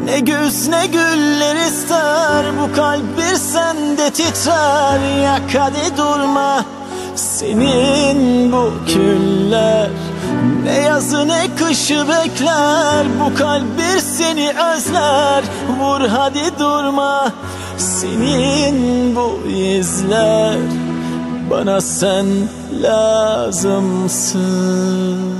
Ne güz ne güller ister, bu kalp bir sende titrer. Yak hadi durma senin bu küller. Ne yazı ne kışı bekler, bu kalp bir seni özler. Vur hadi durma senin bu izler. Bana sen lazımsın.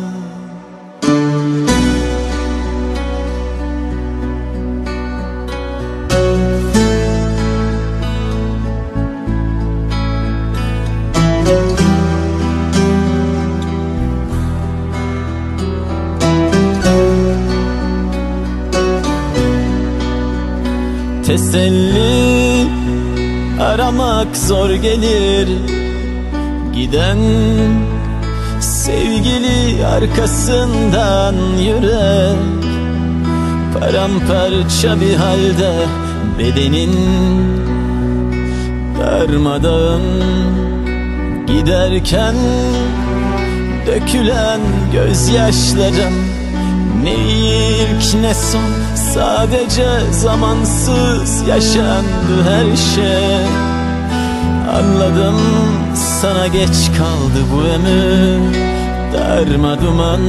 Teselli aramak zor gelir, giden sevgili arkasından yürek. Paramparça bir halde bedenin, darmadağın giderken dökülen gözyaşların ne ilk ne son, sadece zamansız yaşandı her şey. Anladım, sana geç kaldı bu ömür. Darma duman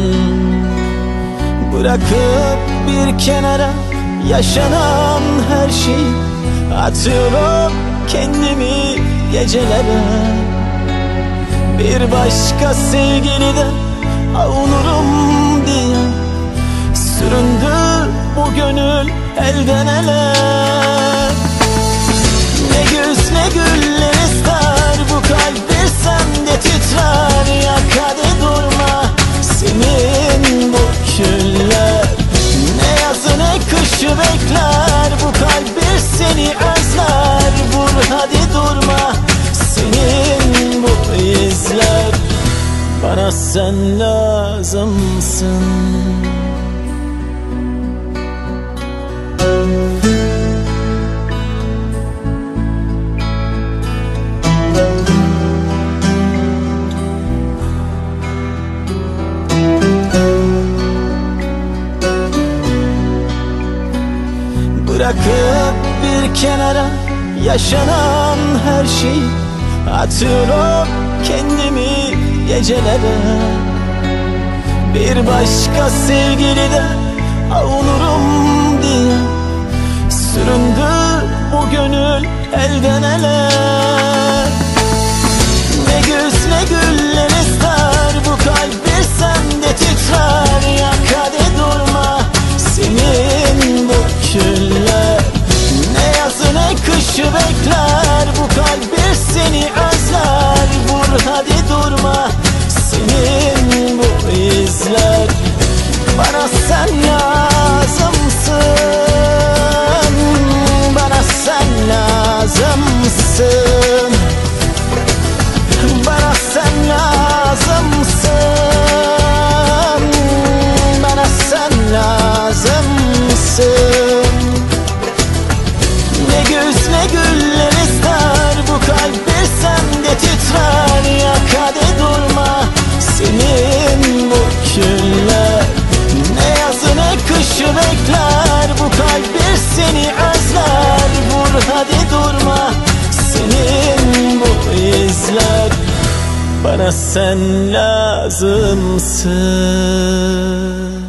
bırakıp bir kenara yaşanan her şeyi, atıyorum kendimi gecelere. Bir başka sevgiliden avunurum diye süründü bu gönül elden ele. Ne güz ne güller ister, bu kalp bir sende titrer. Yak hadi durma senin bu küller. Ne yazı ne kışı bekler, bu kalp bir seni özler. Vur hadi durma senin bu izler. Bana sen lazımsın. Bırakıp bir kenara yaşanan her şeyi, atıyorum kendimi gecelere. Bir başka sevgiliden avunurum diye süründü bu gönül elden ele. Ne güz ne güller ister, bu kalp bir sende titrer. Yak hadi durma senin bu küller. Ne yazı ne kışı bekler, bu kalp bir seni özler. Vur hadi durma senin bu izler. Bana sen lazımsın, bana sen lazımsın. Bana sen lazımsın, bana sen lazımsın. Ne güz ne güller ister, bu kalp bir sende titrer. Yak hadi durma senin bu küller. Ne yazı ne kışı bekler, bu kalp bir seni özler. Vur hadi durma senin bu izler. Bana sen lazımsın.